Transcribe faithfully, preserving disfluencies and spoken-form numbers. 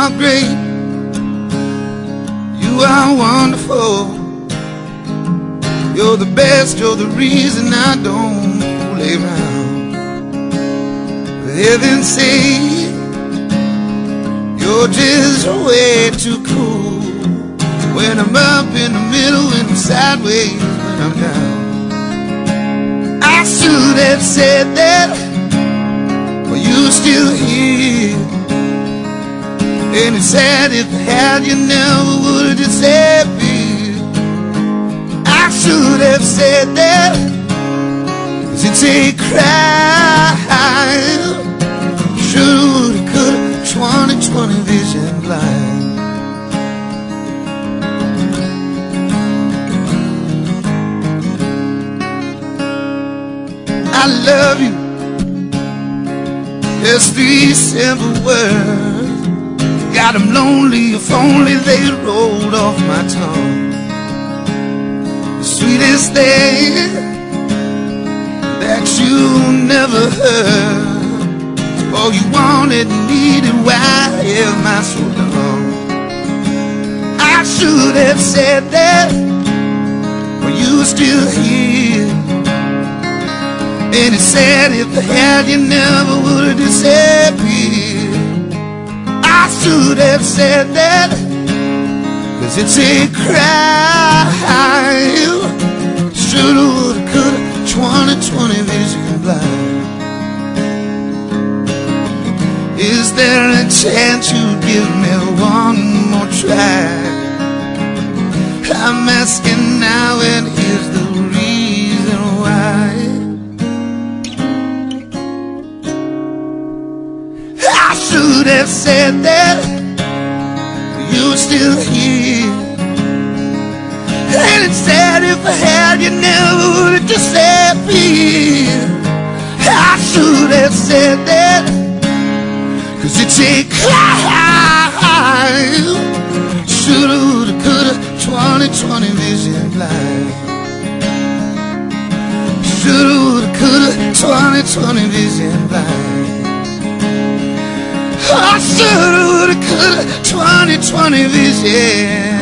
are great, you are wonderful. You're the best, you're the reason I don't play around. Heaven say you're just way too cool. When I'm up in the middle and I'm sideways when I'm down. I should have said that, but you're still here. And it's sad if I had you never would have disappeared. I should have said that, 'cause it's a crime. Shoulda, woulda, coulda, twenty twenty vision blind. I love you, it's three simple words. Got them lonely, if only they rolled off my tongue. The sweetest thing that you never heard. All you wanted and needed, why am I so dumb? I should have said that when you were still here. And it's sad if I had you never would have disappeared. I should have said that, 'cause it's a crime. Shoulda, woulda, coulda, twenty twenty vision blind. Is there a chance you'd give me one more try? I'm asking now, and here's the reason why. I should have said that you're still here. And it's sad if I had you never would have disappeared. I should have said that, 'cause it's a crime. Shoulda, woulda, coulda, twenty twenty vision blind. Shoulda, woulda, coulda, twenty twenty vision blind. I shoulda, woulda, coulda, twenty twenty vision.